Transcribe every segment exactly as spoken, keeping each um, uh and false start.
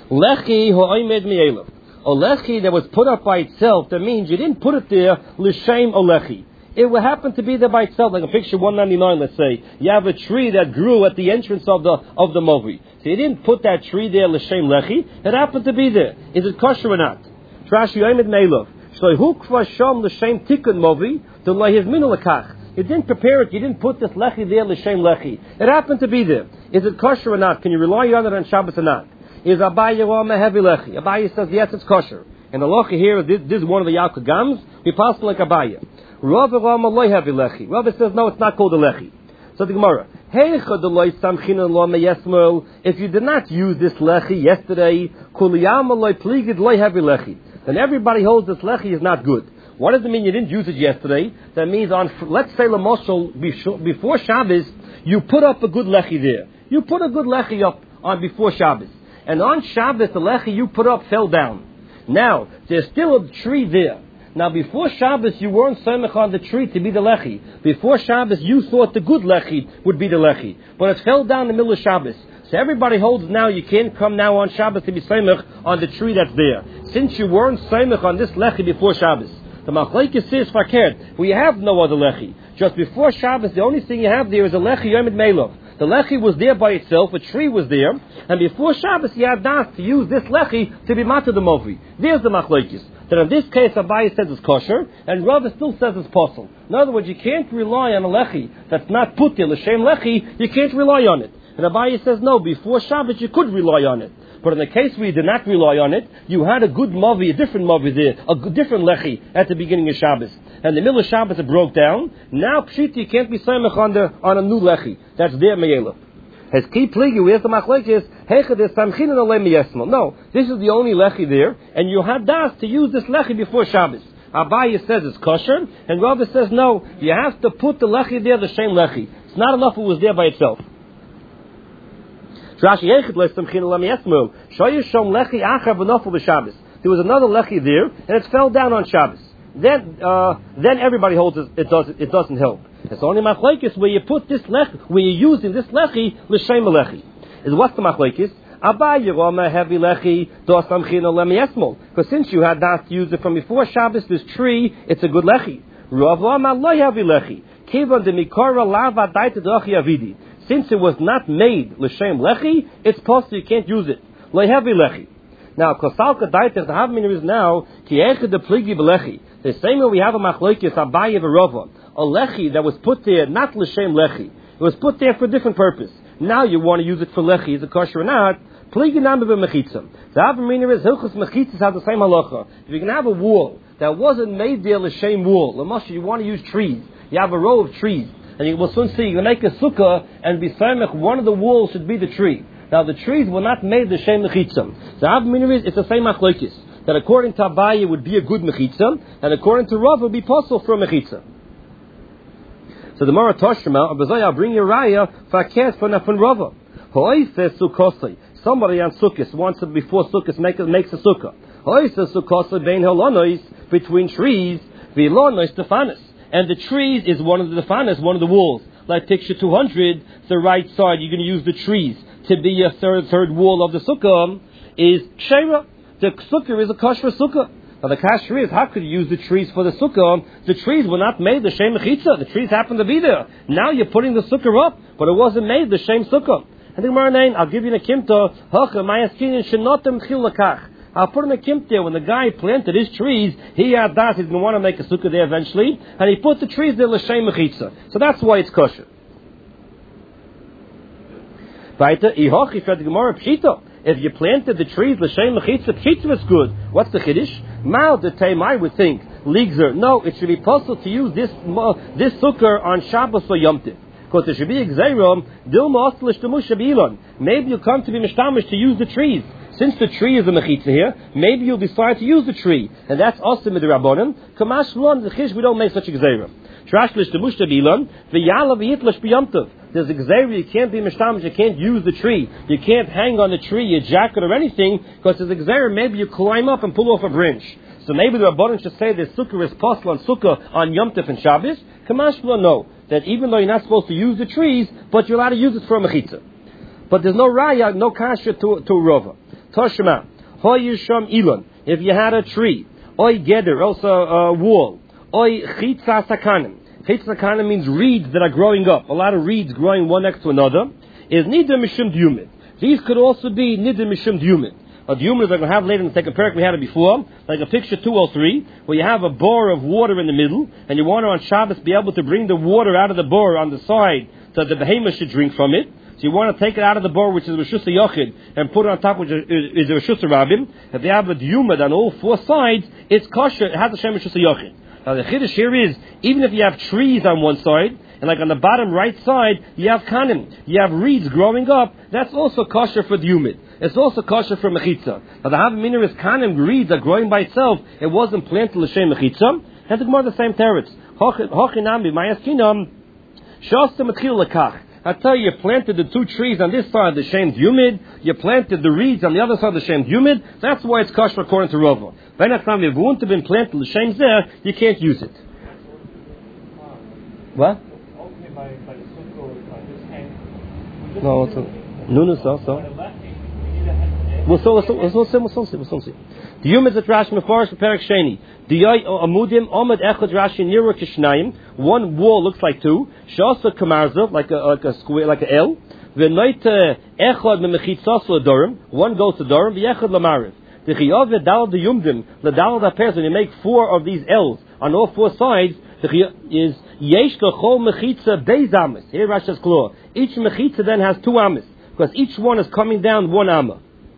Lechi ho'oimed mi'elav. A lechi that was put up by itself, that means you didn't put it there l'shem a lechi. It would happen to be there by itself, like in picture one ninety-nine, let's say. You have a tree that grew at the entrance of the of the movi. So you didn't put that tree there l'shem lechi. It happened to be there. Is it kosher or not? Trash yoimed me'elav. Shloihu kva sham l'shem tikkun movi to lahizminu lekach. You didn't prepare it. You didn't put this lechi there l'shem lechi. It happened to be there. Is it kosher or not? Can you rely on it on Shabbos or not? Is Abaye Rama heavy lechi? Abaye says yes, it's kosher. And the lochi here, this, this is one of the Yalkut Gams. We pass like Abaye. Rav Rama loy heavy lechi. Rav says no, it's not called a lechi. So the Gemara, Heicha de loy samchina lo meyesmol. If you did not use this lechi yesterday, kuliyama loy pligid loy heavy lechi. Then everybody holds this lechi is not good. What does it mean you didn't use it yesterday? That means on, let's say Lamoshel, before Shabbos, you put up a good lechi there. You put a good lechi up on before Shabbos. And on Shabbos, the lechi you put up fell down. Now, there's still a tree there. Now, before Shabbos, you weren't samech on the tree to be the lechi. Before Shabbos, you thought the good lechi would be the lechi. But it fell down in the middle of Shabbos. So everybody holds now, you can't come now on Shabbos to be samech on the tree that's there. Since you weren't samech on this lechi before Shabbos. The machlekes says fakert. We have no other lechi. Just before Shabbos, the only thing you have there is a lechi yomid meilov. The lechi was there by itself, a tree was there, and before Shabbos you had das to use this lechi to be mata the movi. There's the machlekes. That in this case Abaye says it's kosher, and Rava still says it's possible. In other words, you can't rely on a lechi that's not put there, l'shem lechi, you can't rely on it. And Abaye says no, before Shabbos you could rely on it. But in the case where you did not rely on it, you had a good mavi, a different mavi there, a good, different lechi at the beginning of Shabbos. And the middle of Shabbos it broke down. Now pshita you can't be samech on the on a new lechi. That's there me'elav. Has ki pligi, where's the machlekes? Heicha de samchin and olem yesmal. No, this is the only lechi there, and you had das to use this lechi before Shabbos. Abaye says it's kosher, and Rava says no, you have to put the lechi there, the same lechi. It's not enough it was there by itself. There was another lechi there, and it fell down on Shabbos. Then, uh, then everybody holds it, it doesn't, it doesn't help. It's only machlekes where you put this lechi, where you're using this lechi, l'shem lechi. Is what's the machlekes? Abaye Rama heavy lechi, do samchin olem yesmol. Because since you had that to use it from before Shabbos, this tree, it's a good lechi. Rav Rama loy heavy lechi. Kivan de mikora lava daita dochi avidi. Since it was not made l'shem lechi, it's possible you can't use it. Loy heavy lechi. Now, kosalka daita the havmin is now ki echad de pligi belechi. The same way we have a machlokes Abaye v'Rava, a lechi that was put there not l'shem lechi. It was put there for a different purpose. Now you want to use it for lechi, is it kosher or not? Pligi nami b'mechitza. The havmin is hilchos mechitzas have the same halacha. If you can have a wall that wasn't made there l'shem wall, l'masha you want to use trees. You have a row of trees. And you will soon see, you can make a sukkah and be samech, one of the walls should be the tree. Now the trees were not made the shem mechitzah. So Av Miniriz, it's the same machlokes. That according to Abaye it would be a good mechitzah, and according to Rav it would be possible for a mechitzah. So the Mara Toshma, I'll bring you a raya, faket for Nafun Rava. Ho'oiseh sukkosei. Somebody on sukkahs wants to, before sukkahs make, makes a sukkah. Ho'oiseh sukkosei bein holonois, between trees, v'lonois tefanis. And the trees is one of the defanas, one of the walls. Like picture two hundred, the right side, you're going to use the trees to be a third third wall of the sukkah, is kshera. The sukkah is a kosher sukkah. Now the kasher is, how could you use the trees for the sukkah? The trees were not made the shem mechitza. The trees happened to be there. Now you're putting the sukkah up, but it wasn't made the shem sukkah. I think Maranain, I'll give you a kimta, hacha, mayaskinin, shenotem chilakach. I'll put in a kimp there. When the guy planted his trees, he had that. He's going to want to make a sukkah there eventually. And he put the trees there, l'shem mechitza. So that's why it's kosher. If you planted the trees, l'shem mechitza, mechitza is good. What's the chiddush? Mal the time I would think. Ligzer. No, it should be possible to use this this sukkah on Shabbos or Yom Tov. Because there should be exerom, dilma ostlish demush shabilon. Maybe you'll come to be mishtamish to use the trees. Since the tree is a mechitza here, maybe you'll decide to use the tree. And that's also midrabanan. Kamash lon, the chish, we don't make such exerom. Trashlish demush shabilon, v'yala v'yitlash b'yomtov. There's exerom, you can't be mishtamish, you can't use the tree. You can't hang on the tree, your jacket or anything, because there's exerom, maybe you climb up and pull off a branch. So maybe the Rabbanan should say that sukkah is possible on sukkah on Yom Tov and Shabbos. Kamash lon, no. That even though you're not supposed to use the trees, but you're allowed to use it for a mechitza. But there's no raya, no kasha to, to Rava. Toshma, Hoyisham Elon, if you had a tree, Oy Geder, also a wall, Oy Chitza Sakanim. Chitza Sakanim means reeds that are growing up, a lot of reeds growing one next to another, is Nidr Mishum Dyumid. These could also be Nidr Mishum Dyumid. A Dyumid, like we'll have later in the second parak, we had it before, like a picture two oh three, where you have a bore of water in the middle, and you want to on Shabbos be able to bring the water out of the bore on the side, so the behemoth should drink from it. So you want to take it out of the bore, which is Rishus Yochid, and put it on top, which is, is Rishus Rabbim. If they have a Dyumid on all four sides, it's kosher, it has a Shem Rishus Yochid. Now the Chiddush here is, even if you have trees on one side, and like on the bottom right side, you have kanim, you have reeds growing up, that's also kosher for Dyumid. It's also kosher for Mechitza. Now the Havamina is kanim, reeds are growing by itself, it wasn't planted l'shem Mechitza, and the Gemara the same teretz. Hochinami, Mayaskinam, Shostem Etchil Lekach. I tell you, you planted the two trees on this side of the Shem Dyumid, you planted the reeds on the other side of the Shem Dyumid, that's why it's kosher according to Rava. When if it wouldn't have been planted the Shem Zeh, you can't use it. What? No, it's a, no, no, so, so. We'll so, we'll so, we'll so, we'll so, we'll so. The Yom is at Rashi Mefarish for Perek Sheni. The Yoy Amudim Omad Echad Rashi Nira Kishnayim. One wall looks like two. Shasa Kamarza, like a like a square, like a L. V'noite Echad Memechitzas LaDorim. One goes to Dorim. V'Echad LaMariv. The Chiyav V'Dal the Yumdim L'Dal the Pers. When you make four of these L's on all four sides, the Chiyav is Yesh Kachol Mechitza Beis Amis. Here Rashi's claw. Each Mechitza then has two Amis, because each one is coming down one Amma.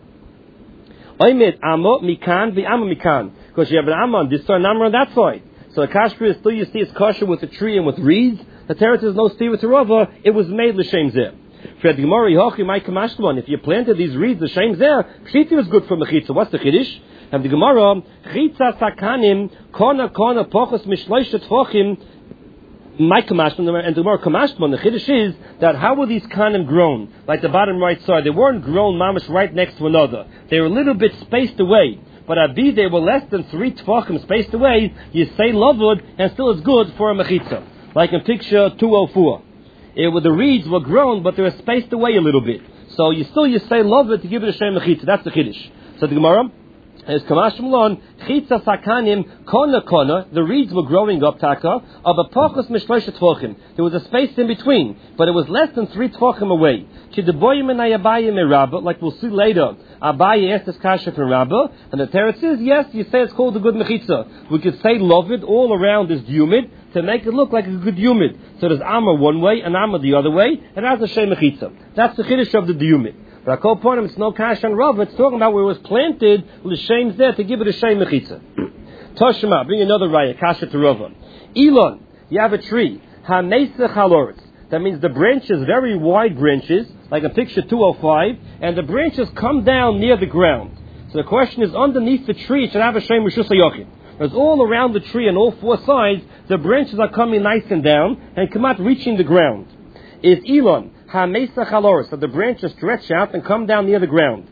Oimet Amma Mikan v'Amma Mikan, because you have an Amma on this side and Amma on that side. So the kashmir is still, you see, it's kosher with a tree and with reeds. The teretz is no stira to Rava. It was made l'shem zeh. Fred Gemara Yochi Mai Kamashton. If you planted these reeds l'shem zeh, pshiti was good for mechitza. What's the chiddush? And the Gemara chitza sakanim kona kona pochos mishloishet tfochim. My kamashman and the more kamashman, the chiddush is that how were these kanim grown? Like the bottom right side, they weren't grown mamish right next to another. They were a little bit spaced away. But abi they were less than three tefachim spaced away. You say lavud and still is good for a mechitza. Like in picture two oh four, it, the reeds were grown, but they were spaced away a little bit. So you still you say lavud to give it a shem mechitza. That's the chiddush. So the Gemara. As Kamash Malon, Chitza Sakanim, Kona Kona, the reeds were growing up, Taka, of a Pachos Mishloisha Tvochim. There was a space in between, but it was less than three Tvochim away. Chidaboyim and Ayabayim and Rabbah, like we'll see later, Abaye asked this Kasha from Rabbah, and the Teretz says, yes, you say it's called a good Mechitza. We could say Lovid all around this Dyumid to make it look like a good Dyumid. So there's Amma one way and Amma the other way, and that's a Shem Mechitza. That's the Chiddush of the Dyumid. But I call upon him, it's no kash on Rav, it's talking about where it was planted, l'shem there, to give it a shem mechitza. Toshma, bring another raya, kasha to Rav. Elon, you have a tree, ha-mesech haloritz. That means the branches, very wide branches, like in picture two oh five, and the branches come down near the ground. So the question is, underneath the tree, it should have a shem rishus hayochid. Because all around the tree on all four sides, the branches are coming nice and down, and come out reaching the ground. Is Elon, ha-mesach haloritz, so the branches stretch out and come down near the ground.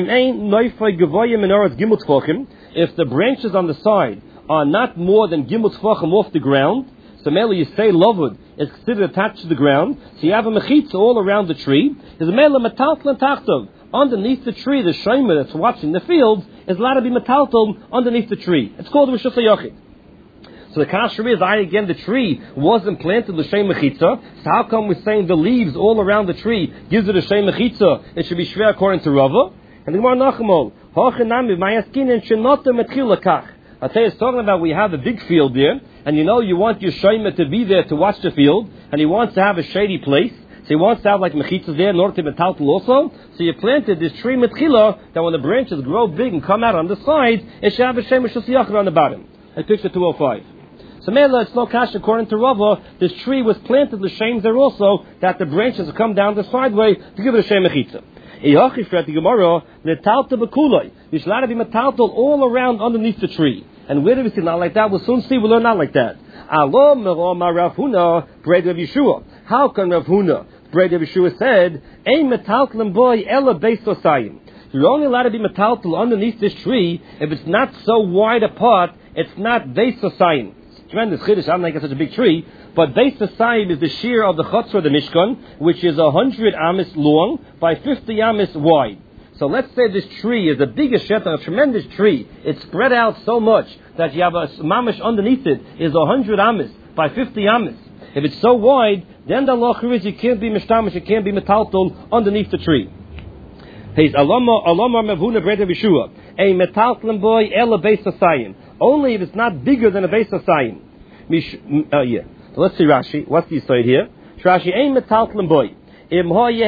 If the branches on the side are not more than gimel tfachim off the ground, so merely you say lavud is considered attached to the ground, so you have a mechitza all around the tree. Is merely metaltal tachtov. Underneath the tree, the shomer that's watching the fields is allowed to be metaltal underneath the tree. It's called rishus hayochid. So the kasher is, I again, the tree wasn't planted l'shem mechitza. So how come we're saying the leaves all around the tree gives it a shem mechitza? It should be shver according to Rava. And the Gemara Nachamol, hochenami v'mayaskinen shenotem etchil lekach. I tell you, it's talking about we have a big field there, and you know you want your shomer to be there to watch the field, and he wants to have a shady place. So he wants to have like mechitzas there in order to metaltal also. So you planted this tree metchila that when the branches grow big and come out on the sides, it should have a shem meshusiyachar on the bottom. I picture two oh five. So Mela, it's no kash according to Rava. This tree was planted l'shem there also, that the branches come down the sideway to give it a shem mechitza. Eyachish the Gemara, netalta bekuloi. You should allow to be metaltal all around underneath the tree. And where do we see not like that? We'll soon see. We'll learn not like that. Alom meroma Rav Huna, bread of Yeshua. How can Rav Huna, bread of Yeshua said, ein metaltalim boy ela beis osayim. You're only allowed to be metaltal underneath this tree if it's not so wide apart. It's not beis osayim. Tremendous chiddush. I don't think it's such a big tree, but Beis Hasayim is the shear of the chutzner of the Mishkan, which is a hundred amis long by fifty amis wide. So let's say this tree is a bigger shetach, a tremendous tree. It's spread out so much that you have a mamish underneath it is a hundred amis by fifty amis. If it's so wide, then the halacha is you can't be mishtamish, you can't be metaltal underneath the tree. He's alama alama mevuna breda b'shua a metaltlin boy ela beis asayim. Only if it's not bigger than a beis asayim. Mish, uh, yeah. So let's see Rashi. What's the side here? Rashi ein metaltlin boy. If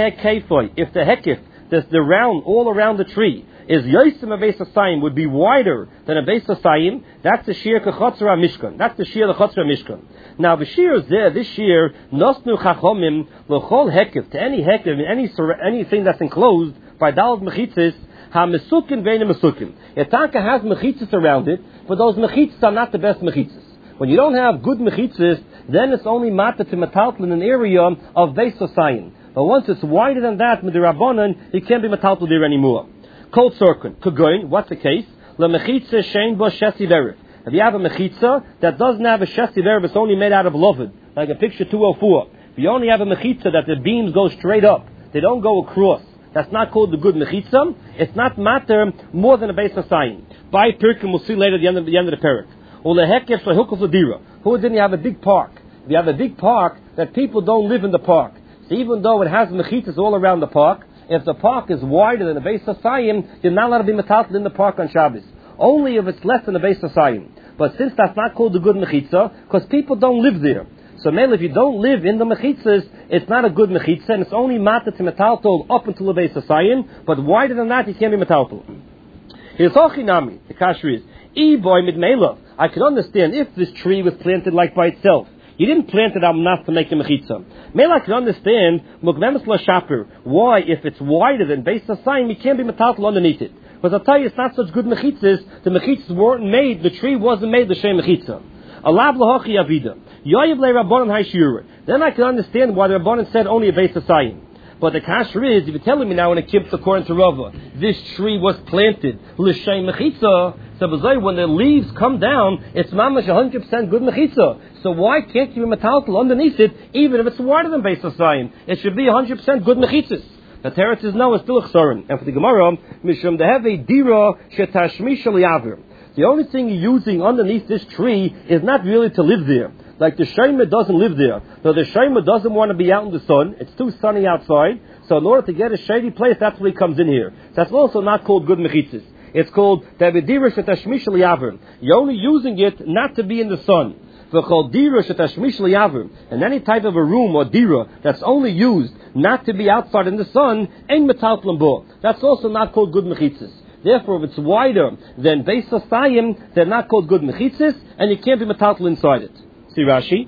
the hekif, the, the round all around the tree, is yosim a beis asayim, would be wider than a beis asayim, that's the shear kachotzra mishkan. That's the shear the chotzra mishkan. Now the shear is there. This shear nosnu chachomim l'chol hekif, to any hekif, any anything that's enclosed by dalad mechitzis, ha mesukin ve'ena mesukin. Etanka has mechitzis around it, but those mechitzis are not the best mechitzis. When you don't have good mechitzis, then it's only matter to metaltal in an area of beis asayim. But once it's wider than that, midirabanan, it can't be metaltal there anymore. Cold circle. Kagoin, what's the case? La mechitza shein bo shesi verev. If you have a mechitza that doesn't have a shesi verev, it's only made out of loved, like a picture two oh four. If you only have a mechitza that the beams go straight up, they don't go across, that's not called the good mechitza. It's not matter more than a beis asayim. By Pirkim, we'll see later at the end of the, end of the parak. Ulehekef shehukos ladira. Who didn't have a big park? If you have a big park, that people don't live in the park. So even though it has mechitas all around the park, if the park is wider than the beis asayim, you're not allowed to be metaltal in the park on Shabbos. Only if it's less than the beis asayim. But since that's not called the good mechitza, because people don't live there. So mainly if you don't live in the mechitzas, it's not a good mechitza, and it's only matter to metaltal up until the beis asayim, but wider than that, you can't be metaltal. Here's Hochinami, the kasher is, E-boy mid-mela. I can understand if this tree was planted like by itself. You didn't plant it enough to make a mechitza. Mela, I can understand mugmemes la shaper. Why, if it's wider than beis asayim, you can't be metaltal underneath it. Because I'll tell you, it's not such good mechitzas. The mechitzas weren't made. The tree wasn't made the same mechitza. Alav lahachi avida. Yoyev le rabbanon hayshura. Then I can understand why the rabbanon said only a beis asayim. But the kasher is, if you're telling me now in a kibbutz according to Rava, this tree was planted l'shem mechitza. So when the leaves come down, it's mamash one hundred percent good mechitza. So why can't you be metaltal underneath it, even if it's wider than beis asayim? It should be one hundred percent good mechitzas. The teretz is no, it's still a chsaron. And for the Gemara, mishum they have a dira shetashmish yaver. The only thing you're using underneath this tree is not really to live there. Like the shayma doesn't live there. No, the shayma doesn't want to be out in the sun. It's too sunny outside. So in order to get a shady place, that's why he comes in here. That's also not called good mechitzas. It's called Davidira Shetashmish Liyaver. You're only using it not to be in the sun. V'chol Dira Shetashmish Liyaver. And any type of a room or dira that's only used not to be outside in the sun, ain't metaltal bo. That's also not called good mechitzas. Therefore, if it's wider than beis asayim, they're not called good mechitzas, and you can't be metaltal inside it. See Rashi?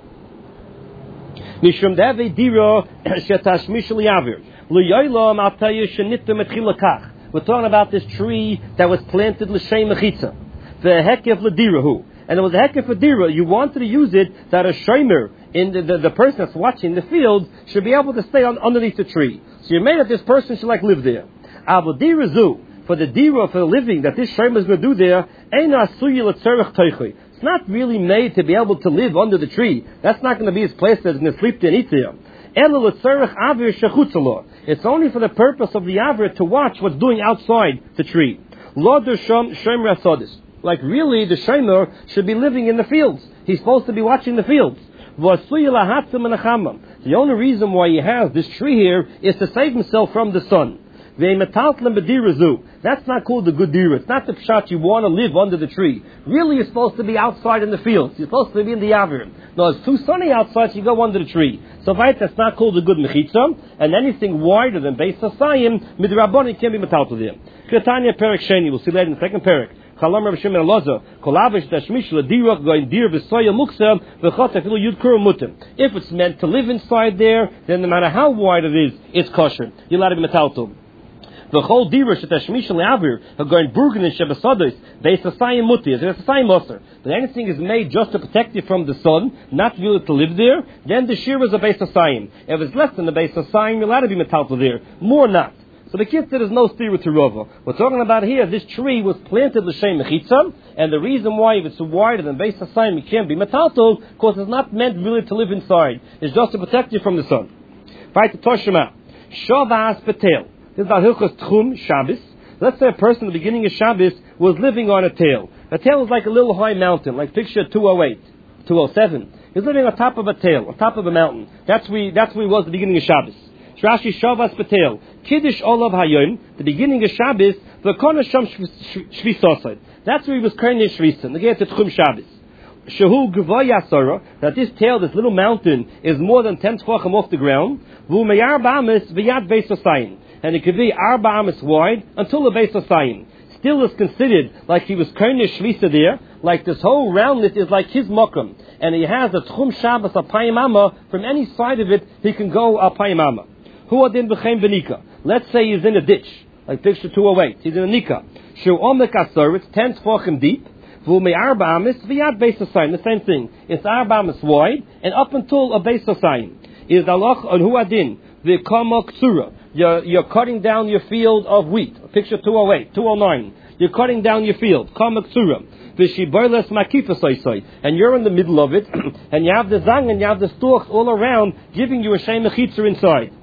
Mishum Davidira Shetashmish Liyaver. L'yoylam I'll tell you shenittu metchilakach. We're talking about this tree that was planted l'shem mechitza, the hekef l'dirahu, and it was a hekef l'dira. You wanted to use it that a shomer in the, the, the person that's watching the field should be able to stay on, underneath the tree. So you made it this person should like live there. Avo dirazu, for the dira for the living that this shomer is going to do there, eina asuyi l'tzerich teichi. It's not really made to be able to live under the tree. That's not going to be his place that's going to sleep there and eat there. It's only for the purpose of the avir to watch what's doing outside the tree. Like really, the shomer should be living in the fields. He's supposed to be watching the fields. The only reason why he has this tree here is to save himself from the sun. That's not called the good dira. It's not the pshat you want to live under the tree. Really, you're supposed to be outside in the fields. You're supposed to be in the avir. No, it's too sunny outside, so you go under the tree. So right, that's not called the good mechitza. And anything wider than beis asayim, midrabbanan can't be metaltal there. Ketanya perik sheni. We'll see later in the second perik. Chalam Rav Shimon Elazar. Kolavish tashmish ledirach goin dir v'soya muksa v'chot afilu yud kur mutim. If it's meant to live inside there, then no matter how wide it is, it's kosher. You're allowed to be metaltal. The whole dira shetashmish le'avir are going burgen and shebasados beis asayim muti. It's asayim moser. But anything is made just to protect you from the sun, not really to live there, then the shir is a beis asayim. If it's less than the beis asayim, you're allowed to be metaltal there. More not. So the kid said there's no stira to Rava. We're talking about here, this tree was planted l'shem mechitza, and the reason why if it's wider than beis asayim, it can't be metaltal, because it's not meant really to live inside. It's just to protect you from the sun. Right to Toshima. Shavas Patel. This is about Hilchos Tchum Shabbos. Let's say a person at the beginning of Shabbos was living on a tail. A tail is like a little high mountain, like picture two oh eight, two oh seven. He's living on top of a tail, on top of a mountain. That's where he, that's where he was at the beginning of Shabbos. Rashi Shavas Batel. Kiddush Olav Hayom, the beginning of Shabbos, the Kona Sham Shvisosai. That's where he was currently Shvisa. Again, to Tchum Shabbos. Shehu Gvaya Sarah, that this tail, this little mountain, is more than ten tefachim off the ground. Vu Meyar Ba'amis V'yad Beis Osayin. And it could be Arba Amis wide until the Beis Osayin. Still is considered like he was currently Shvisa there, like this whole roundness is like his mokum. And he has a Tchum Shabbos Apayim Amma, from any side of it, he can go Apayim Amma. Hu adin b'chein b'nika. Let's say he's in a ditch, like picture two oh eight. He's in a nika. Shu omek asor, it's ten tefachim deep. V'u me arba amis v'yad beis hasayin. The same thing. It's arba amis wide and up until a beis hasayin. Is alach on hu adin v'kama ksura. You're you're cutting down your field of wheat. Picture two oh eight, two oh nine. You're cutting down your field. Kama ksura. V'shibarles makifa soisoi. And you're in the middle of it, and you have the zang and you have the stalks all around, giving you a shem mechitzer inside.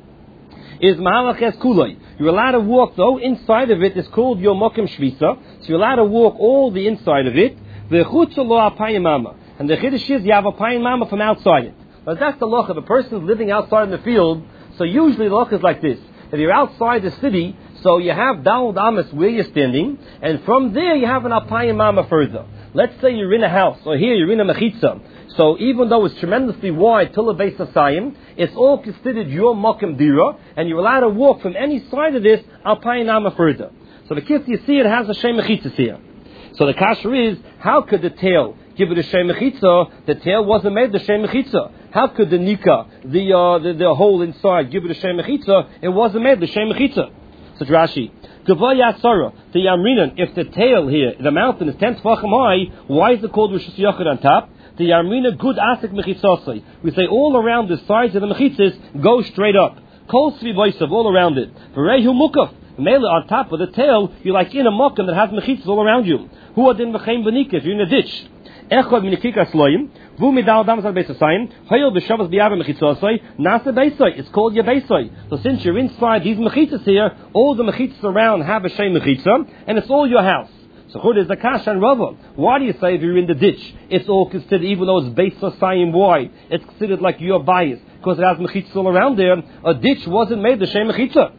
Is Mahalach Kuloi. You're allowed to walk, though, inside of it is called your Mokim Shvisa. So you're allowed to walk all the inside of it. The Chutza Lo Apayim Mama. And the Chiddush is you have a Apayim Mama from outside it. But that's the loch. If a person is living outside in the field, so usually the loch is like this. If you're outside the city, so you have Daled Amas where you're standing, and from there you have an Apayim Mama further. Let's say you're in a house, or here you're in a Mechitza. So even though it's tremendously wide till the Beis Hasayim, it's all considered your Mokim Dira, and you're allowed to walk from any side of this Alpayim Amma further. So the kids, you see, it has a Shem Mechitzah here. So the kasher is, how could the tail give it a Shem Mechitzah? The tail wasn't made the Shem Mechitzah. How could the Nika, the, uh, the the hole inside, give it a Shem Mechitzah? It wasn't made the Shem Mechitzah. So Rashi, Gavaya Sarah, the Yamrinan, if the tail here, the mountain is ten tefachim high, why is it called Rosh Yachid on top? The Yarmina good asik mechitzasai. We say all around the sides of the mechitzas go straight up. Kol svivoisav all around it. V'reihu mukaf. Mele on top of the tail, you're like in a mokum that has mechitzas all around you. Hu adin v'chein b'nika, if you're in a ditch. Echad minikika sloyim. Vu midal damas al beisasayim. Hayol b'shavas b'yava mechitzasai. Nasa beisai. It's called your beisai. So since you're inside these mechitzas here, all the mechitzas around have a shem mechitza, and it's all your house. So Chud is the Kash and Rava. Why do you say if you're in the ditch, it's all considered, even though it's Beis Hasayim wide, it's considered like your bias, because it has mechitzah all around there. A ditch wasn't made the shem mechitzah.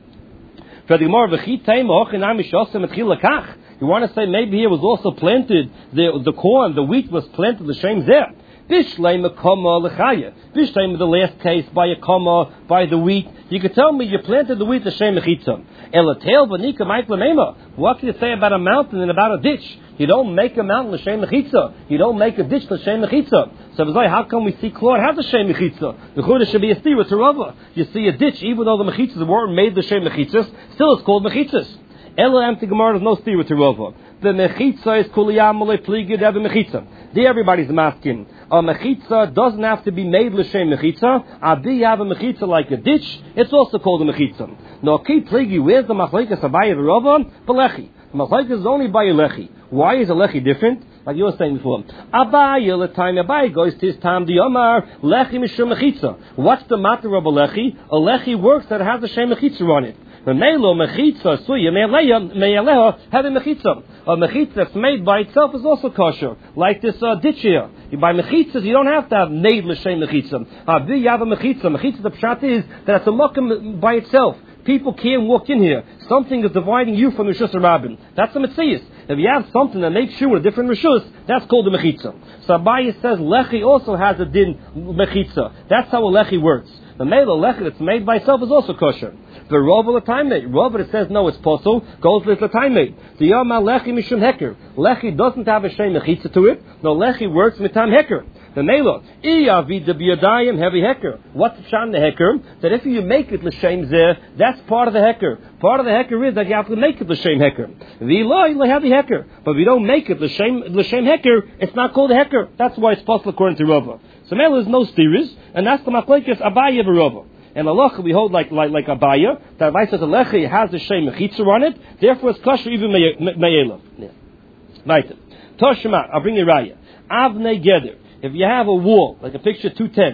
You want to say maybe here was also planted, the, the corn, the wheat was planted the shem zeh. Bishlei mekama lechaya. Bishlei the last case by a kama, by the wheat. You could tell me you planted the wheat the shem mechitzah. Elatel v'nika ma'ik l'meima. What can you say about a mountain and about a ditch? You don't make a mountain l'shem mechitza. You don't make a ditch l'shem mechitza. So how come we see Claude has a shem mechitza? The chudah should be a stira to Rava. You see a ditch, even though the mechitzas weren't made l'shem mechitzas, still it's called mechitzas. Ela empty gemara is no stira to Rava. The mechitza is kuliyam malei pligid ever mechitza. There everybody's masking. A mechitza doesn't have to be made l'shem mechitza. Adi you have a mechitza like a ditch, it's also called a mechitza. No ki pligi, where's the machlekes Abaye Rava? Belechi. The machlekes is only by a lechi. Why is a lechi different? Like you were saying before. Abaye le time Abaye goes to his time the Omar lechi mishum mechitza. What's the matter of a lechi? A lechi works that has a shem mechitza on it. The melo mechitza suya meyaleha have a mechitza. A mechitza that's made by itself is also kosher, like this uh, ditch here. By mechitzas, you don't have to have made l'shem mechitza. Adi you have a mechitza. Mechitza, the pshat is that it's a mokum by itself. People can't walk in here. Something is dividing you from Rishus Rabbin. That's the Metzias. If you have something that makes you with a different Rishus, that's called the Mechitza. So Abaye says Lechi also has a din Mechitza. That's how a Lechi works. The Mela Lechi that's made by itself is also kosher. The Rova L'Taimei. Rova that says no, it's possible, goes with L'Taimei. The Yama Lechi Mishum Heker. Lechi doesn't have a Shem Mechitza to it. No, Lechi works Mitam Heker. The Mela, Iyavi de Biyadayim heavy hecker. What's the shan the hecker? That if you make it l'shem zeh, that's part of the hecker. Part of the hecker is that you have to make it l'shem hecker. V'iloi leheavy hecker. But if you don't make it l'shem l'shem hecker, it's not called a hecker. That's why it's possible according to Rava. So Mela is no steers, and that's the machlekes Abaye v'Rava. And Allah we hold like like like Abaye that Abaye says a lechi has the shem mechitza on it, therefore it's kosher even meyelav. Right. Toshma, I'll bring the raya. Avnei geder. If you have a wall, like a picture two ten,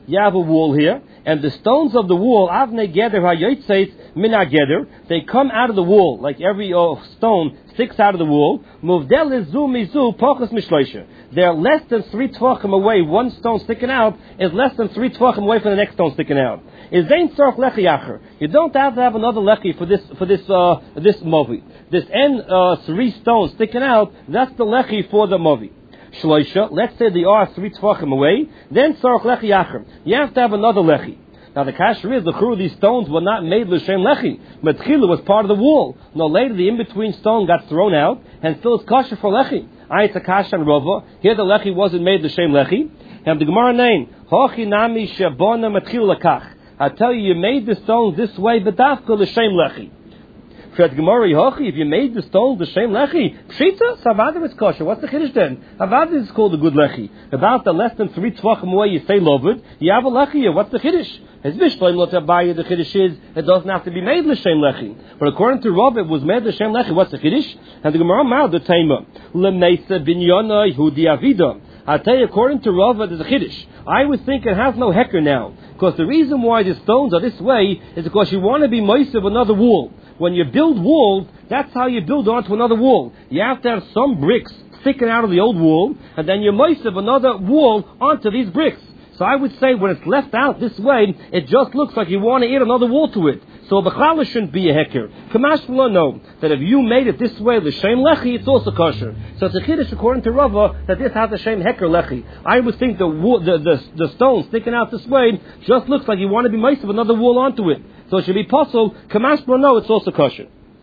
you have a wall here, and the stones of the wall, avnei geder hayotzes min hageder, they come out of the wall, like every uh, stone sticks out of the wall. Muvdel zu mizu pochus mishloisha. They're less than three tvachim away. One stone sticking out is less than three tvachim away from the next stone sticking out. Is zayin tzarich lechi acher. You don't have to have another lechi for this for this uh, this movi. This end uh, three stones sticking out, that's the lechi for the movi. Shloisha, let's say they are three tvachim away, then tzarich lechi acher. You have to have another lechi. Now the kasher is, the churu of these stones were not made l'shem lechi. Matchila was part of the wall. No, later the in-between stone got thrown out, and still it's kasher for lechi. Ayat Akash and Rova. Here the lechi wasn't made l'shem lechi. And the Gemara name, Hochi nami shabona matchila lakach. I tell you, you made the stones this way, but dafka l'shem lechi. Fred Gemara Hochi, if you made the stones l'shem lechi, pshita, savada is kosher. What's the chiddush then? Avada is called a good lechi. About the less than three tvachim away, you say lovud, you have a lechi here. What's the chiddush? His Mishloim Lotabaya, the Chiddush is, it doesn't have to be made l'shem lechi. But according to Rav, it was made l'shem lechi. What's the Chiddush? And the Gemara Ma'al, the Taima. L'meisa binyonai hudi avida. I tell you, according to Rav, there's a Chiddush. I would think it has no hecker now. Because the reason why the stones are this way is because you want to be moist of another wall. When you build walls, that's how you build onto another wall. You have to have some bricks sticking out of the old wall, and then you moist of another wall onto these bricks. So I would say when it's left out this way, it just looks like you want to add another wall to it. So B'chala shouldn't be a heker. Kamash will know that if you made it this way, the shem lechi, it's also kosher. So it's a chiddush according to Rava that this has a shem heker lechi. I would think the, wall, the, the the stone sticking out this way just looks like you want to be moist of another wall onto it. So it should be possible. Kamash will know it's also kosher.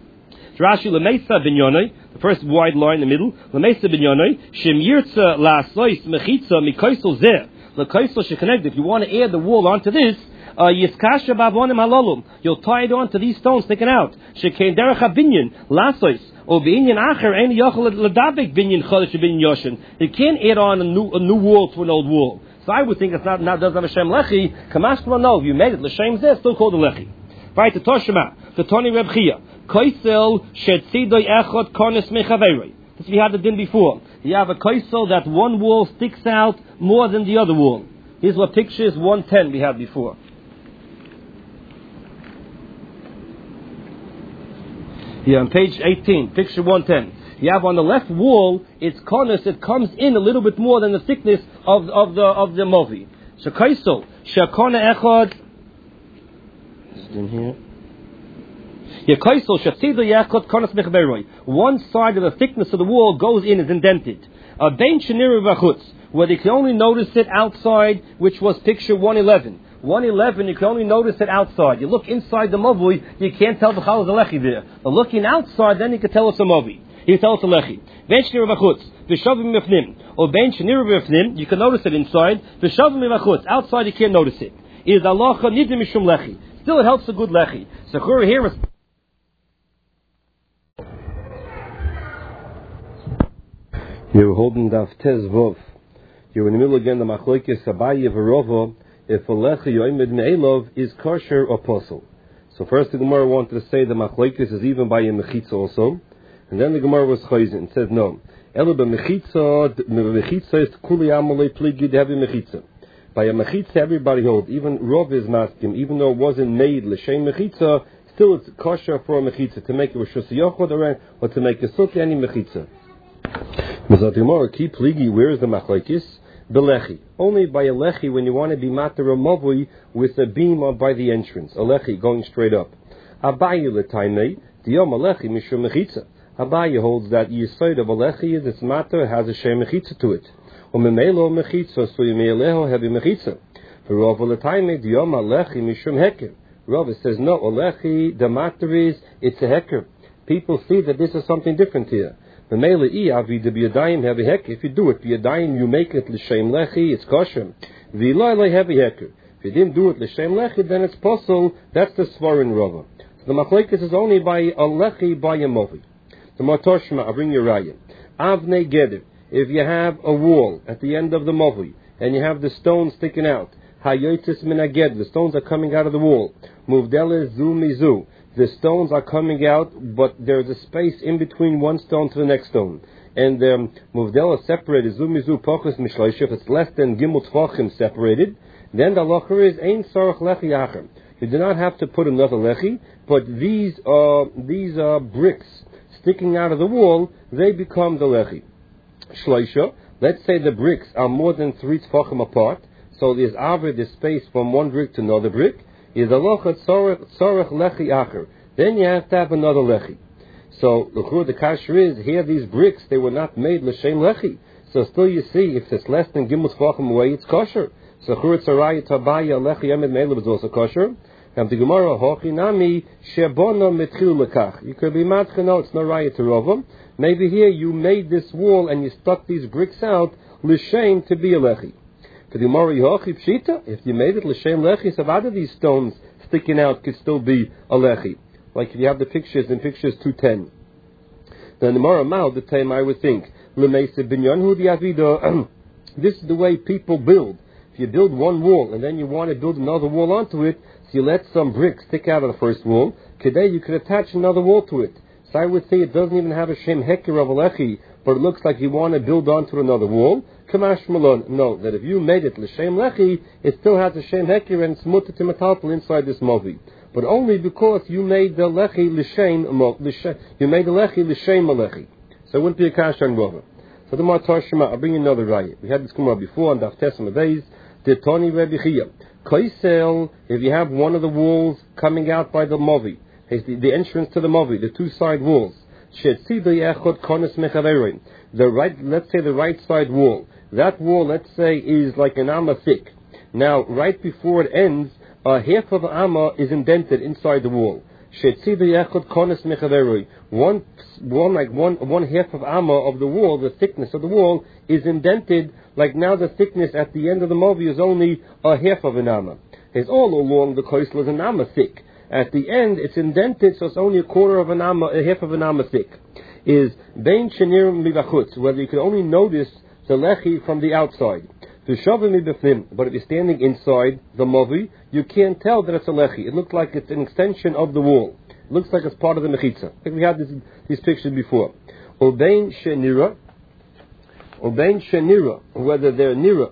Rashi lemeisa binyonai, the first wide line in the middle. Lemeisa binyonai shim yirtza la'asois mechitza mikoisel zeh. The kaisel should connect. If you want to add the wall onto this, yiskasha bavonim halolum, you'll tie it onto these stones sticking out. Shekein derech habinyan lasois or binyan acher ein yochel ledabek binyan chodesh binyan yoshin. You can't add on a new a new wall to an old wall. So I would think it's not not doesn't have a shem lechi. Kamash no, if you made it l'shem zeh, still called a lechi. Right to Toshima, the Tony Reb Chia, kaisel shetzidoy echot konis mechaverei. This we had the din before. You have a kaisel that one wall sticks out more than the other wall. Here's what picture is one ten we had before. Here on page eighteen, picture one ten. You have on the left wall, it's konus, it comes in a little bit more than the thickness of, of the of the movi. So kaisel, shekona echad. Is it in here? One side of the thickness of the wall goes in, is indented. A bench where they can only notice it outside, which was picture one eleven. one eleven, you can only notice it outside. You look inside the mavui, you can't tell the chal is a lechi there. But looking outside, then you can tell it's a mavi. You can tell it's a lechi. Bench or bench you can notice it inside. Outside, you can't notice it. Is Allah nidim mishum lechi. Still, it helps a good lechi. So here is. You're holding Daf Tez Vov. You're in the middle again, the Machlokes Abaye v'Rova, if a lechi yoimed me'elov is kosher or posel. So first the Gemara wanted to say the Machlokes is even by a mechitza also, and then the Gemara was chayzin and said no. Ela b'mechitza, mechitza is kuli amalei pligid heavy mechitza. By a mechitza everybody holds, even Rov is maskim, even though it wasn't made l'shem mechitza, still it's kosher for a mechitza, to make it with shusiyachod or to make a suki any mechitza. Keep ligi, where is the machlokes? Belechi. Only by a lechi when you want to be mater a mavui with a beam up by the entrance. A lechi going straight up. Abaye letaimei, diyom alechi mishum mechitza. Abaye holds that yisoid of a lechi is its mater has a shem mechitza to it. Umemelo mechitza, so yimeleho heavy mechitza. For Rav letaimei, diyom alechi mishum heker. Rav says no, a lechi, the mater is, it's a heker. People see that this is something different here. If you do it, you make it l'shem lechi, it's kosher. If you didn't do it l'shem lechi, then it's possible. That's the svarin rava. The machlokes is only by a lechi by a movi. The matoshma, I bring you raya. Avnei geder. If you have a wall at the end of the movi and you have the stones sticking out, hayotis min aged, the stones are coming out of the wall. Muvdele zu mizu. the stones are coming out, but there's a space in between one stone to the next stone. And um, Muvdela separated, Zumizu Pochus Mishloish, if it's less than Gimel Tvachim separated, then the locher is Ein Sarach Lechi Acher. You do not have to put another lechi, but these uh, these uh, bricks sticking out of the wall, they become the lechi. Shloisha, let's say the bricks are more than three tfachim apart, so there's aver, the space from one brick to another brick, is a lochat tzorech lechi acher. Then you have to have another lechi. So the kasher is, here these bricks, they were not made l'shem lechi. So still you see, if it's less than gimel tfachim away, it's kosher. So chur tzaraya tabaya lechi emed meila was also kosher. And the Gemara hochinami shebono mitchil lekach. You could be matchino, it's no raya to Rova. Maybe here you made this wall and you stuck these bricks out l'shem to be a lechi. For the Gemara hochi pshita, if you made it l'shem lechi, so out of these stones sticking out could still be a lechi. Like if you have the pictures in pictures two ten. Then the Gemara mal the time I would think l'meise binyan hu diavido. This is the way people build. If you build one wall and then you want to build another wall onto it, so you let some bricks stick out of the first wall, today you could attach another wall to it. So I would say it doesn't even have a shem heker of a lechi, but it looks like you want to build onto another wall. Kamash malon, no, that if you made it l'shem lechi, it still has a shem heker and it's mutter to metaltal inside this movi. But only because you made the lechi l'shem, you made the lechi l'shem lechi. So it wouldn't be a kash on Rova. So the Matar Shema, I'll bring you another raya. We had this come up before on Daf Tesam Aveis. The Tony Rebbe Chia. Kaisel, if you have one of the walls coming out by the Movi, the, the entrance to the Movi, the two side walls, the right, let's say the right side wall, that wall, let's say, is like an amma thick. Now, right before it ends, a half of an amma is indented inside the wall. One, one, like one, one half of amma of the wall, the thickness of the wall, is indented. Like now, the thickness at the end of the movi is only a half of an amma. It's all along the koisel is an amma thick. At the end, it's indented, so it's only a quarter of an amma, a half of an amma thick. Is bein shenir mibachutz, whether you can only notice the lechi from the outside. But if you're standing inside the movi, you can't tell that it's a lechi. It looks like it's an extension of the wall. It looks like it's part of the mechitza. I think we had this, these pictures before. Obein shenira, obein shenira, whether they're nira.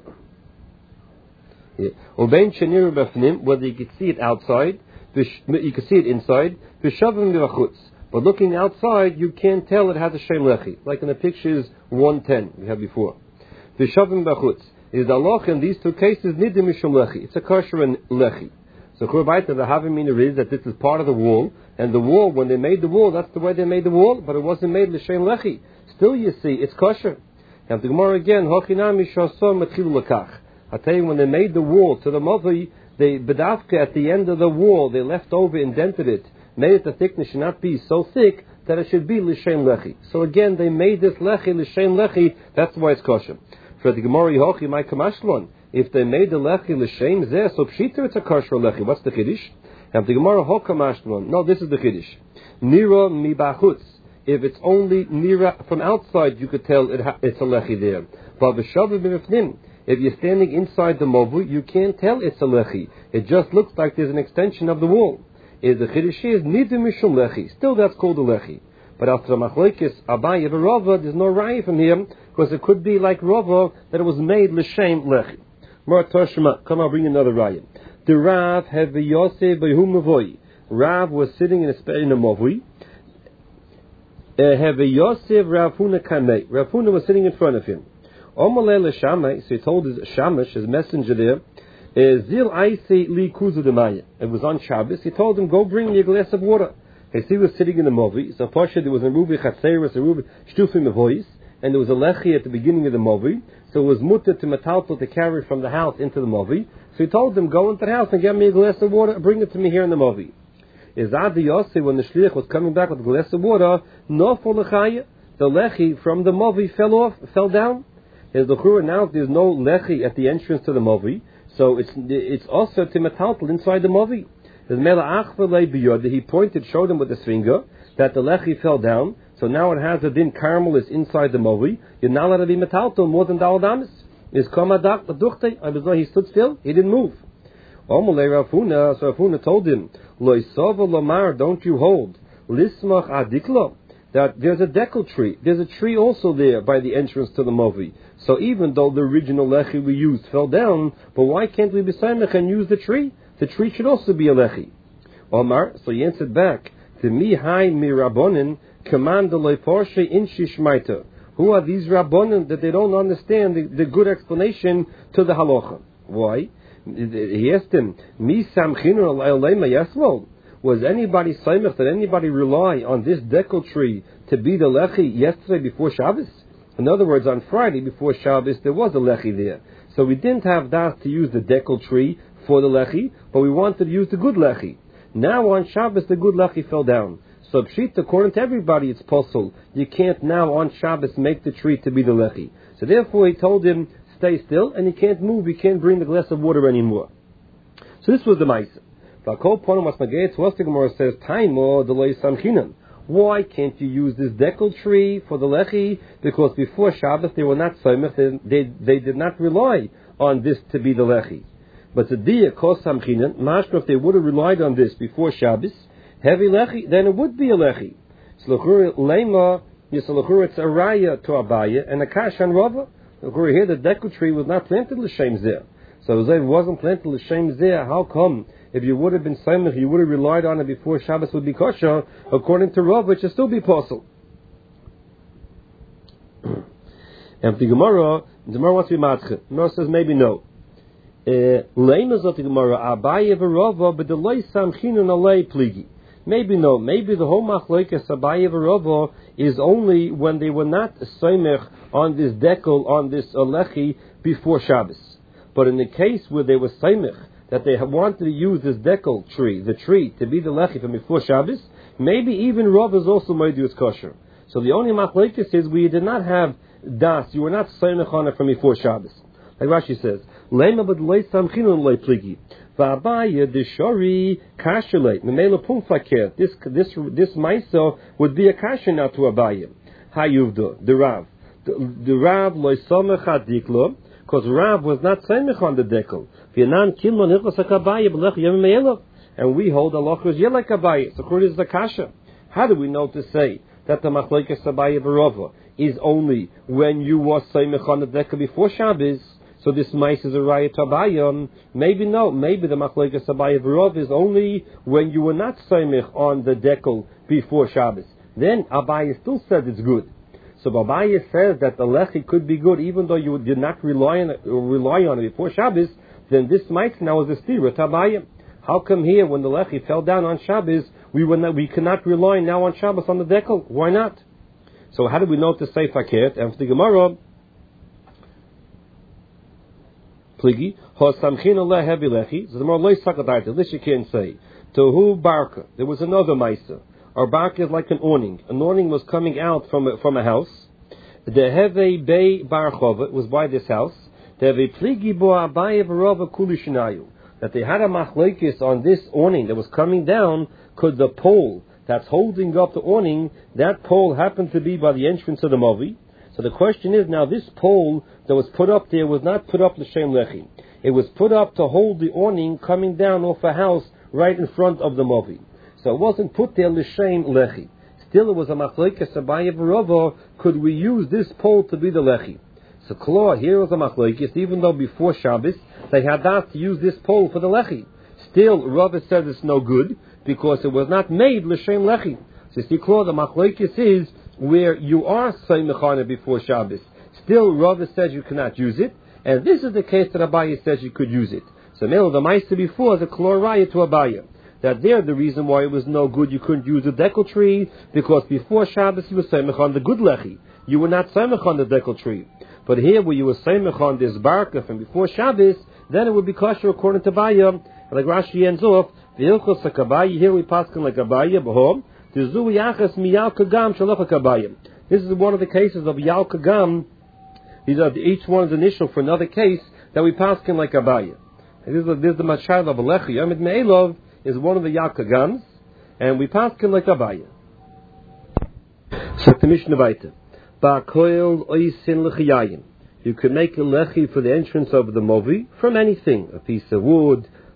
Obein shenira b'fnim, whether you can see it outside, you can see it inside. V'shavim mivachutz, but looking outside, you can't tell it has a shem lechi, like in the pictures one ten we had before. V'shavim b'chutz. Is the loch in these two cases nidim mishum lechi? It's a kosher and lechi. So kurbaita the havimina is that this is part of the wall, and the wall when they made the wall, that's the way they made the wall, but it wasn't made l'shem lechi. Still, you see, it's kosher. And the Gemara again, hochinami shasom matchilu lekach. I tell you, when they made the wall to the mavi, they bedavka at the end of the wall, they left over, indented it, made it the thickness should not be so thick that it should be l'shem lechi. So again, they made this lechi l'shem lechi. That's why it's kosher. For the Gemara Yehochi, my kamashlan, if they made the lechi l'shem zeh, so pshita it's a kosher lechi. What's the chiddush? And the Gemara hokamashlan, no, this is the chiddush. Nira mibachutz. If it's only nira from outside, you could tell it ha- it's a lechi there. But v'shavim b'mifnim, if you're standing inside the movu, you can't tell it's a lechi. It just looks like there's an extension of the wall. If the chiddush is nidim mishum lechi, still that's called a lechi. But after machlekes Abaye v'Rava, there's no raya from here, because it could be like Rava, that it was made l'shem lechi. Mar Toshma, come on, bring another raya. The Rav have Yosef b'hu mavoi. Rav was sitting in a in a mavoi. Have Yosef Rav Huna kamei. Rav Huna was sitting in front of him. Omalei l'shamai, so he told his shamash, his messenger there, Zil aisi li kuzu demaya. It was on Shabbos. He told him, go bring me a glass of water. He was sitting in the movi. So Pasha, there was a rubi chatzeris, a rubi shtufim a voice, and there was a lechi at the beginning of the movi. So it was mutter to metaltal to carry from the house into the movi. So he told them, go into the house and get me a glass of water, bring it to me here in the movi. Izad Yosef, when the shliach was coming back with a glass of water, no for lechaya, the lechi from the movi fell off, fell down. His lechura, now there's no lechi at the entrance to the movi, so it's it's also to metaltal inside the movi. His mela'ach v'lei biyod, he pointed, showed him with his finger that the lechi fell down. So now it has a din caramel is inside the movi. You're not allowed to be metaltal more than daladamis. Is kamadak duchte? I was he stood still. He didn't move. Omale Rav Huna, so Rav Huna told him, Lo isava lamar, don't you hold, lismach adikla, that there's a dekel tree. There's a tree also there by the entrance to the Movi. So even though the original lechi we used fell down, but why can't we be samech and use the tree? The tree should also be a lechi. Omar, so he answered back, to mi hai mi rabbonin, command the Porsche in shishmaita. Who are these rabbonin that they don't understand the, the good explanation to the halacha? Why? He asked him, mi samchinu alayma yaswol. Was anybody saimach, did anybody rely on this dekel tree to be the lechi yesterday before Shabbos? In other words, on Friday before Shabbos, there was a lechi there. So we didn't have das to use the dekel tree for the lechi, but we wanted to use the good lechi. Now on Shabbos, the good lechi fell down. So pshit, according to everybody, it's possible. You can't now on Shabbos make the tree to be the lechi. So therefore he told him, stay still, and you can't move, you can't bring the glass of water anymore. So this was the Maisa. Says, why can't you use this dekel tree for the lechi? Because before Shabbos they were not saimach, they, they, they did not rely on this to be the lechi. But the dia kos samchinan, mashma, if they would have relied on this before Shabbos, heavy lechi, then it would be a lechi. So lema, it's a raya to Abaya and a kash on Rava. Here the dekel tree was not planted l'shem zeh. So if it wasn't planted l'shem zeh, how come? If you would have been saimach, you would have relied on it before Shabbos would be kosher. According to Rav, it should still be possible. And the Gemara, the Gemara wants to be matche. Gemara says maybe no. Leimas of the Gemara, Abaye v'Rava, but the loy samchinun alei pligi. Maybe no. Maybe the whole machlokes Abaye v'Rava is only when they were not saimach on this dekel, on this lechi before Shabbos. But in the case where they were saimach, that they wanted to use this dekel tree, the tree, to be the lechi from before Shabbos, maybe even Rav is also made use kosher. So the only machlokes is we did not have das, you were not saimach on it from before Shabbos. Like Rashi says, Lema b'd loy samchinun loy pligi. V'abaya d'shori kashelei. Memela pum fakir. This, this, this maisa would be a kasher now to Abaya. Hayuvda, the Rav. The Rav loy samech adiklo, because Rav was not saimach on the dekel. V'yanan kilon hilchos hakabaya b'lech yom me'elav. And we hold Allah was yelek Abaya. So according to the kasha. How do we know to say that the machlokes Abaya v'Rava is only when you were saimach on the dekel before Shabbos? So this mice is a raya to Abaya. Maybe no. Maybe the machlokes Abaya v'Rava is only when you were not saimach on the dekel before Shabbos. Then Abaya still said it's good. So Abaya says that the lechi could be good even though you did not rely on it, rely on it before Shabbos. Then this mice now is a stira to Abaya. How come here when the lechi fell down on Shabbos we were not, we cannot rely now on Shabbos on the dekel? Why not? So how do we know to say fakir? And for the Gemara, pligi hosamchin aleh heavy lechi. So the Gemara loy sakadayta. This you can't say. Tohu barka. There was another ma'isa. Our barka is like an awning. An awning was coming out from a, from a house. The heve bei barchova was by this house. The heve pligi bo Abaye v'Rava kulishinayu. That they had a machlokes on this awning that was coming down. Could the pole that's holding up the awning, that pole happened to be by the entrance of the Movi? So the question is now, this pole that was put up there was not put up l'shem lechi. It was put up to hold the awning coming down off a house right in front of the Movi. So it wasn't put there l'shem lechi. Still, it was a machlokes Abaye v'Rava. Could we use this pole to be the lechi? So Kla, here was a machlokes, even though before Shabbos they had asked to use this pole for the lechi. Still, Rava says it's no good because it was not made l'shem lechi. So you see, Kla, the machlokes is where you are saimach on it before Shabbos. Still, Rava says you cannot use it, and this is the case that Abaya says you could use it. So now the ma'isa before is a Kla raya to Abaya. That there, the reason why it was no good, you couldn't use the dekel tree, because before Shabbos you were saimach on the good lechi. You were not saimach on the dekel tree. But here, where you were saimach on this barka from before Shabbos, then it would be kosher according to Abaya. And like Rashi ends off, v'ilchos hakabaya, here we paskin like Abaya, b'hom, t'zu yachas mi yal kagam shalach hakabaya. This is one of the cases of yal kagam. These are each one's initial for another case that we paskin like Abaya. This is, this is the mashal of Alechi Yomid Me'elov is one of the yal kagams, and we paskin like Abaya. So the Mishnah Vayta. Ba'koil oisin l'chiyayim. You can make a lechi for the entrance of the movi from anything, a piece of wood,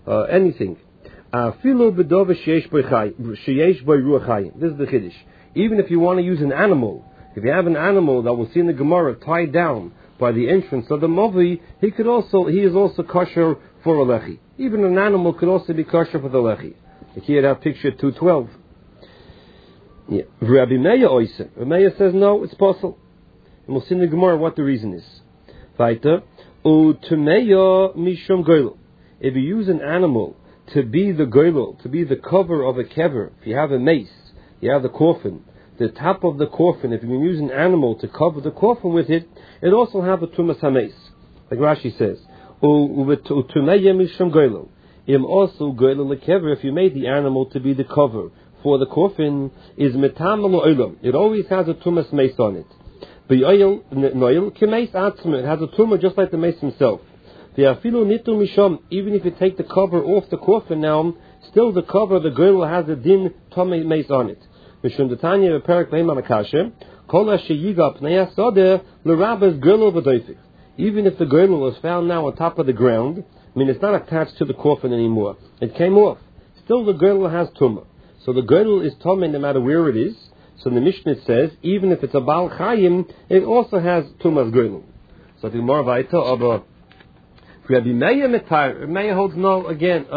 uh, anything. Afilu b'dova sheyesh bo ruach chayim. This is the chiddush. Even if you want to use an animal, if you have an animal that we'll see in the Gemara tied down by the entrance of the Mavi, he could also he is also kosher for a lechi. Even an animal could also be kosher for the lechi. Here have picture two twelve. Yeah. Rabbi Meir oisem. Rabbi Meir says no, it's possible. And we'll see in the Gemara what the reason is. Weiter. U'tumeya mishum goylo. If you use an animal to be the goylo, to be the cover of a kever, if you have a mace, you have the coffin, the top of the coffin, if you can use an animal to cover the coffin with it, it also have a tumas hameis. Like Rashi says. U'tumeya mishum goylo. Im also goylo lekever, if you made the animal to be the cover for the coffin, is metamel oilam. It always has a tumas mace on it. The oil, noil, kemeis atzma, it has a tumor just like the mace himself. The afilu nitu misham, even if you take the cover off the coffin now, still the cover of the girl has a din tome mace on it. Mishum detanya beperak beim amakashe, kol sheyiga pnei asodeh l'rabas girl v'doifik. Even if the girdle is found now on top of the ground, I mean it's not attached to the coffin anymore. It came off. Still the girdle has tumor. So the girdle is tumor no matter where it is. So the Mishnah says, even if it's a Baal Chayim, it also has Tumas Goylum. So the Gemara Vaita, aber Rabbi Meir Meir holds no, again,